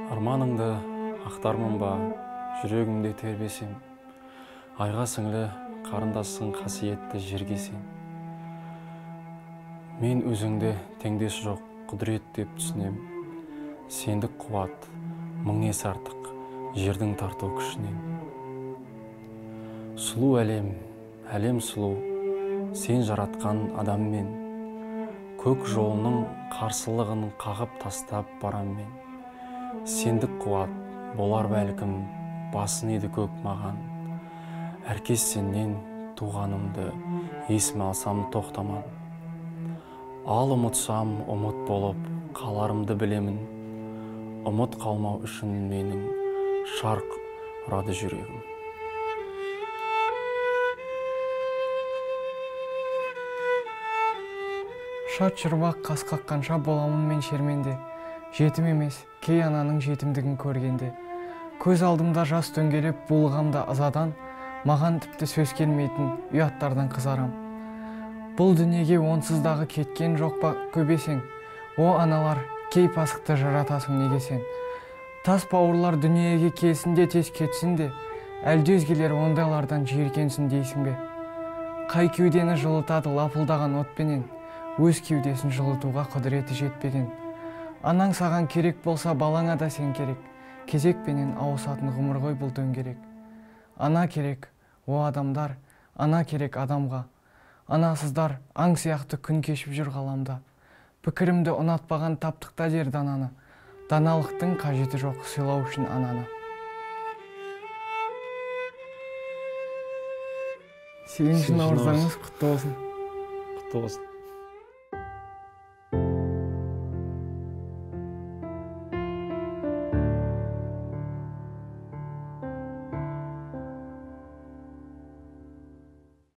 Арманыңды ақтармын ба, жүрегімде тербесем, айға сіңлі қарындасың қасиетті жерге сен. Мен өзіңді теңдес жоқ құдірет деп түсінем, сендік қуат, мың есе артық жердің тарту күшінен. Сұлу әлем, әлем сұлу, сен жаратқан адаммен, көк жолының қарсылығын қағып тастап барам мен. Сендік қуат болар бәлкім, басын еді көк маған. Әркез сеннен туғанымды есіме алсам тоқтаман. Ал ұмытсам ұмыт болып қаларымды білемін. Ұмыт қалмау үшін менің шарқ ұрады жүрегім. Шат жырбақ қас қаққанша боламын мен шерменде. Жетім емес, кей ананың жетімдігін көргенде. Көз алдымда жас дөңгелеп булығамда ызадан, маған тіпті сөз келмейтін ұяттардан қызарам. Бұл дүниеге онсыздағы кеткен жоқ па көбесең, о аналар, кей пасықты жаратасың неге сен. Тас бауырлар дүниеге келсін де тез кетсін де, әлде өзгелер ондайлардан жиіркенсін дейсің бе? Қай кеудені жылытады лапылдаған отпенен, өз кеудесін жылытуға құдіреті жетпеген. Анаң саған керек болса, балаңа да сен керек. Кезекпенен ауысатын ғұмыр ғой бұл дөңгелек. Ана керек, о адамдар, ана керек адамға. Анасыздар аң сияқты күн кешіп жүр ғаламда. Пікірімді ұнатпаған таптықта дер дананы. Даналықтың қажеті жоқ сыйлау үшін ананы. Сегізінші наурызыңыз құтты болсын. Құтты болсын.